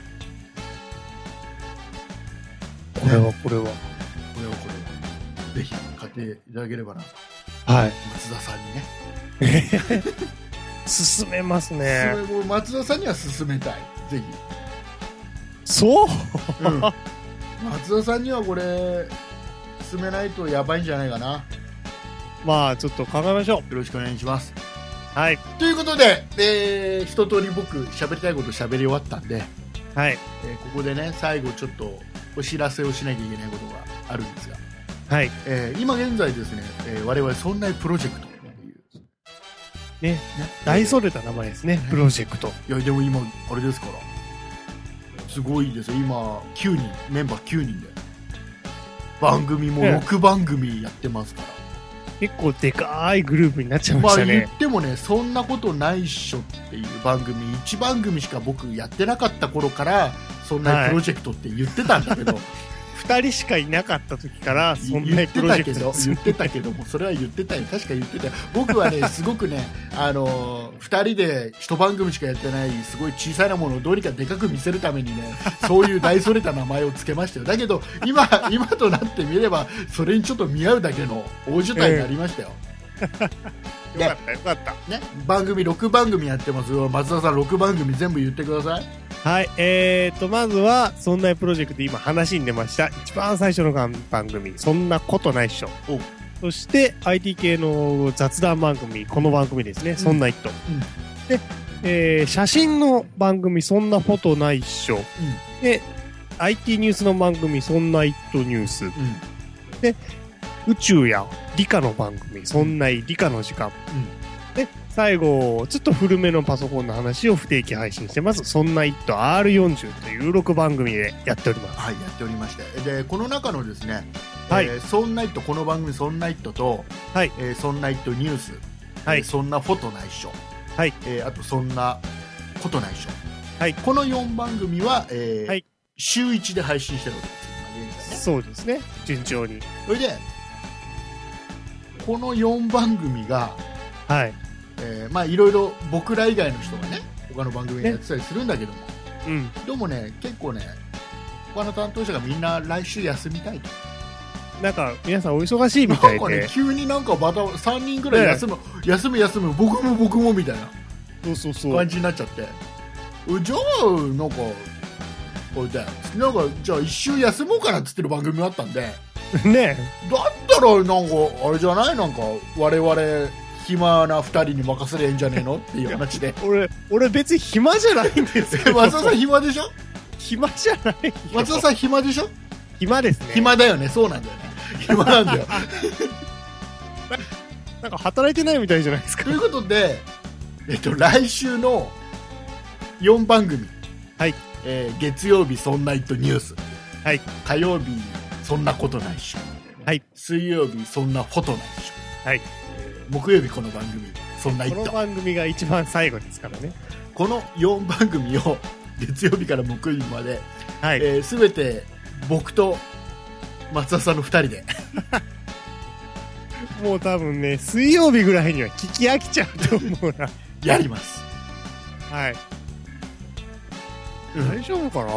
B: れはこれはこれはこ
A: れはぜひ買っていただければな
B: と、はい、
A: 松田さんにね
B: 勧めますね。
A: もう松田さんには勧めたい、ぜひ。
B: そう、
A: うん、松田さんにはこれ勧めないとやばいんじゃないかな。
B: まあちょっと考えましょう。
A: よろしくお願いします。
B: はい。
A: ということで、えー、一通り僕喋りたいこと喋り終わったんで、
B: はい。
A: えー、ここでね最後ちょっとお知らせをしなきゃいけないことがあるんですが、
B: はい。
A: えー、今現在ですね、えー、我々そんなプロジェクトという
B: ね、ね、大それた名前ですね、ね、プロジェクト。
A: いやでも今あれですからすごいですよ。今きゅうにん、メンバーきゅうにんで番組もろくばん組やってますから、ね、
B: 結構でかいグループになっちゃいましたね。
A: まあ言ってもね、そんなことないっしょっていう番組いちばん組しか僕やってなかった頃からそんなプロジェクトって言ってたんだけど、はい、
B: ふたりしかいなかった時からそんなプロジェクト
A: 言ってたけども、それは言ってたよ、確か言ってたよ。僕はねすごくね、あのー、ふたりでいち番組しかやってないすごい小さなものをどうにかでかく見せるためにね、そういう大それた名前をつけましたよ。だけど今今となってみればそれにちょっと見合うだけの大所帯になりましたよ、
B: えーよかったよかった、
A: ね、番組ろくばん組やってますよ。松田さんろくばん組全部言ってください。
B: はい、えーとまずはそんなプロジェクト、今話に出ました一番最初の番組そんなことないっしょ。そして アイティー 系の雑談番組、この番組ですね、うん、そんなイット、うん、で、えー、写真の番組そんなフォトないっしょ、うん、で アイティー ニュースの番組そんなイットニュース、うん、で宇宙や理科の番組そんな理科の時間、うん、で最後ちょっと古めのパソコンの話を不定期配信してます、そんなイット アールよんじゅう というろくばん組でやっております。
A: はい、やっておりまして、でこの中のですね、
B: はい、
A: えー、そんなイット、この番組そんなイットと、
B: はい、
A: えー、そんなイットニュース、
B: はい、
A: えー、そんなフォトないっしょ、
B: はい、
A: えー、あとそんなことないっしょ、
B: はい、
A: このよんばん組は、えー
B: はい、
A: 週いちで配信してるわけですよ、
B: ね、そうですね、順調に。
A: それでこのよんばん組が、
B: はい、
A: えー、まあいろいろ僕ら以外の人がね他の番組やってたりするんだけども、ね、
B: うん、
A: でもね結構ね他の担当者がみんな来週休みたいと、
B: なんか皆さんお忙しいみたいで、
A: なんかね急になんかまたさんにんぐらい休む、ね、休む休む僕も僕もみたいな
B: そうそうそう
A: 感じになっちゃって、じゃあなんかこれだよなんかじゃあ一週休もうかなっつってる番組があったんで
B: ね、
A: だったらなんかあれじゃない、なんか我々暇なふたりに任せりゃいいんじゃねえのっていう話で
B: 俺俺別に暇じゃないんですよ
A: 松田さん暇でしょ。
B: 暇じゃないよ。
A: 松田さん暇でしょ。
B: 暇ですね。
A: 暇だよね。そうなんだよね。暇なんだよ
B: なんか働いてないみたいじゃないですか。
A: ということで、えっと、来週のよんばん組、
B: はい、
A: えー、月曜日そんなイットニュース、
B: はい、
A: 火曜日そんなことないっしょ、
B: はい、
A: 水曜日そんなフォトないっし
B: ょ、はい、
A: えー、木曜日この番組そんなイット、
B: この番組が一番最後ですからね。
A: このよんばん組を月曜日から木曜日まで、
B: はい、
A: えー、全て僕と松田さんのふたりで
B: もう多分ね水曜日ぐらいには聞き飽きちゃうと思うな
A: やります。
B: はい、うん、大丈夫かな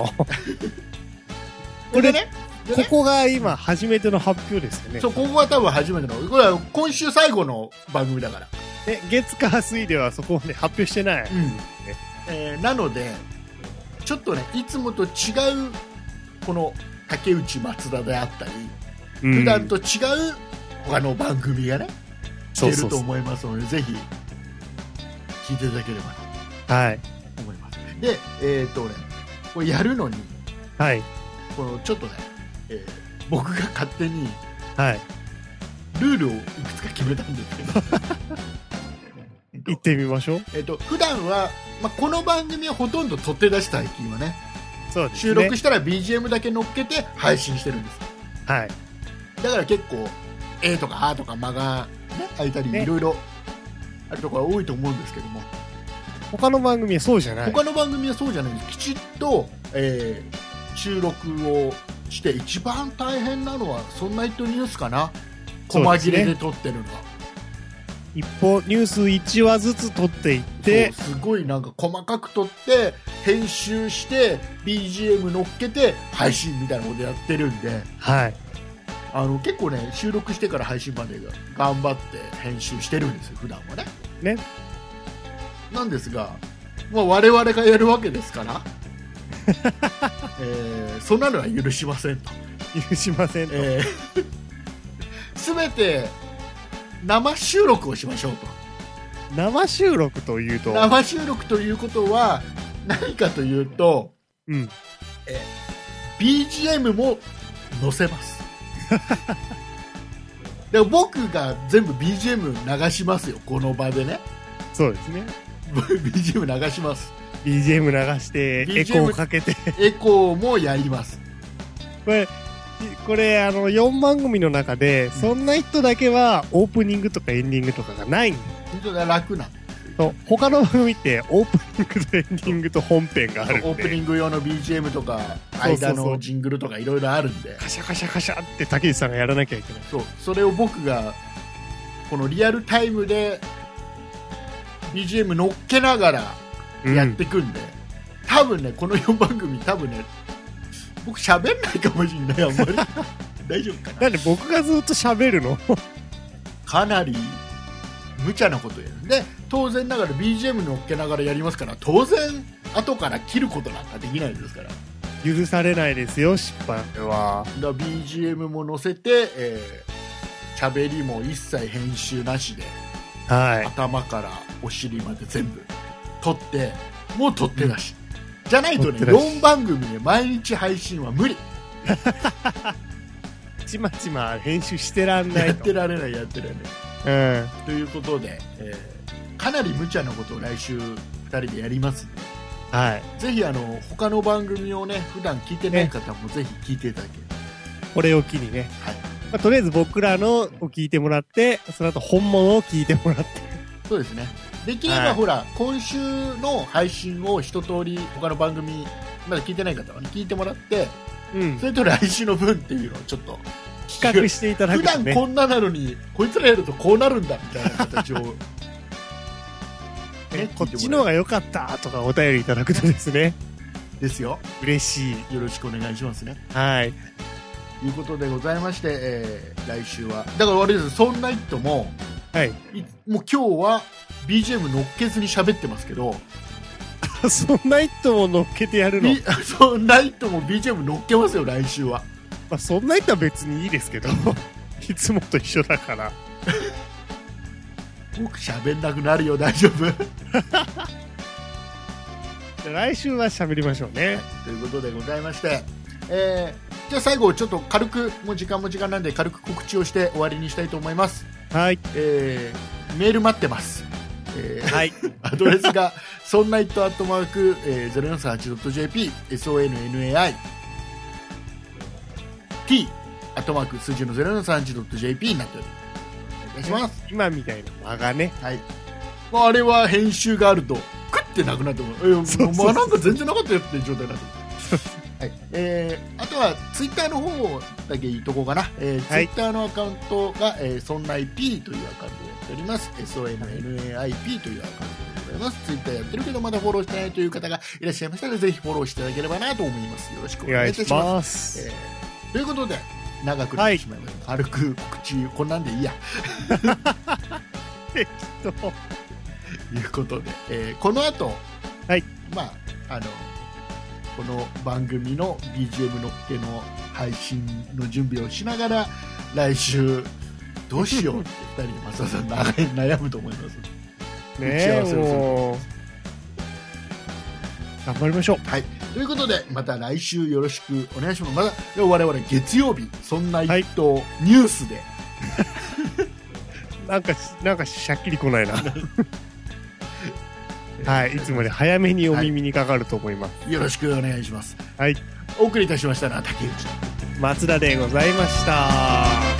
A: これね、
B: ここが今初めての発表ですよね。
A: そう、ここが多分初めての、これは今週最後の番組だから、
B: ね、月火水ではそこまで発表してない、
A: うん、えー、なのでちょっとねいつもと違うこの竹内松田であったり、うん、普段と違う他の番組がね来てると思いますので、ぜひ聞いていただければと、はい、思います。で、えー、っとねこれやるのに、
B: はい、
A: このちょっとね、えー、僕が勝手に、
B: はい、
A: ルールをいくつか決めたんですけど
B: 行ってみましょう。
A: えー、っと普段は、まあ、この番組はほとんど取って出し最近はね、
B: そうですね、
A: 収録したら ビージーエム だけ乗っけて配信してるんです。
B: はい、
A: だから結構 A とか A とか間が、ね、空いたり、ね、いろいろあるところが多いと思うんですけども、
B: 他の番組はそうじゃない。
A: 他の番組はそうじゃないんです。きちっと、えー、収録をして一番大変なのはそんなイットニュースかな、細切れで撮ってるのは、
B: 一本ニュースいちわずつ撮っていって
A: すごいなんか細かく撮って編集して ビージーエム 乗っけて配信みたいなことやってるんで、
B: はい、
A: あの結構ね収録してから配信までが頑張って編集してるんですよ普段はね。
B: ね。
A: なんですが、まあ、我々がやるわけですから、えー、そんなのは許しませんと。
B: 許しませんと。
A: えー、全て生収録をしましょうと。
B: 生収録というと
A: 生収録ということは何かというと、
B: うん、
A: え ビージーエム も載せますで僕が全部 ビージーエム 流しますよこの場でね。
B: そうですね
A: ビージーエム 流します。
B: ビージーエム 流してエコーをかけて
A: エコーもやります。
B: これこれあのよんばん組の中で、うん、そんな人だけはオープニングとかエンディングとかがないんです。
A: 本当だ楽な
B: そう他の番組ってオープニングとエンディングと本編があるんで、
A: オープニング用の ビージーエム とか間のジングルとかいろいろあるんで、
B: カシャカシャカシャって竹内さんがやらなきゃいけない。
A: そうそれを僕がこのリアルタイムで ビージーエム 乗っけながらやっていくんで、うん、多分ねこのよんばん組多分ね僕喋んないかもしれないあんまり大丈夫かな。
B: なんで僕がずっと喋るの
A: かなり無茶なことやるんで、当然ながら ビージーエム 乗っけながらやりますから、当然後から切ることなんかできないですから
B: 許されないですよ失敗は。
A: だから ビージーエム も載せて、えー、喋りも一切編集なしで、
B: はい、
A: 頭からお尻まで全部撮ってもう撮ってなし、うん、じゃないとねよんばん組で毎日配信は無理
B: ちまちま編集してらんないと
A: やってられないやってられない、
B: うん、
A: ということで、えー、かなり無茶なことを来週ふたりでやりますので、
B: はい、
A: ぜひあの他の番組をね普段聞いてない方もぜひ聞いていただける、
B: これを機にね、
A: はい、
B: まあ、とりあえず僕らのを聞いてもらってその後本物を聞いてもらって
A: そうですね。できれば、はい、ほら今週の配信を一通り他の番組まだ聞いてない方は、ね、聞いてもらって、うん、それと来週の分っていうのをちょっと
B: 企画していただくと、ね、
A: 普段こんななのにこいつらやるとこうなるんだみたいな形を、ね、
B: こっちの方が良かったとかお便りいただくとですね
A: ですよ
B: 嬉しい。
A: よろしくお願いしますね。
B: はい
A: ということでございまして、えー、来週はだから悪いですそんな人も、
B: はい、
A: もう今日は ビージーエム 乗っけずに喋ってますけど
B: そんな人も乗っけてやるの。
A: そんな人も ビージーエム 乗っけますよ来週は。
B: まあ、そんな人は別にいいですけどいつもと一緒だから
A: 僕喋んなくなるよ大丈夫
B: 来週は喋りましょうね、
A: はい、ということでございまして、えー、じゃあ最後ちょっと軽くもう時間も時間なんで軽く告知をして終わりにしたいと思います。
B: はい、
A: えー、メール待ってます、えー
B: はい、
A: アドレスがそんないっとアットマーク ゼロよんさんはちドットジェーピー エスオーエヌエヌエーアイT アットマーク数字の ゼロよんさんはちドットジェーピー になっております。お願いします。
B: 今みたいな間がね、
A: はい、まあ、あれは編集があるとクッてなくなってもえー、まあ、なんか全然なかったよっていう状態になってはい、えー、あとはツイッターの方だけ言っとこうかな、えー、ツイッターのアカウントが、えー、そんない P というアカウントでやっております。 エスオーエヌエヌエーアイピー というアカウントでございます。ツイッターやってるけどまだフォローしてないという方がいらっしゃいましたらぜひフォローしていただければなと思います。よろしくお願いいたします。えー、ということで長くなってしまいました、はい、軽く告知こんなんでいいや
B: 適当
A: ということで、えー、この後、
B: はい、ま
A: ああのこの番組の ビージーエム のっけの配信の準備をしながら来週どうしようってふたりで松田さん悩むと思います
B: ねえもう頑張りましょう。
A: はい、ということでまた来週よろしくお願いします。また我々月曜日そんな一頭、はい、ニュースで
B: なんかなんかしゃっきりこないなはい、いつもより早めにお耳にかかると思います、
A: はい、よろしくお願いします。
B: はい、
A: お送りいたしましたのは竹内
B: 松田でございました。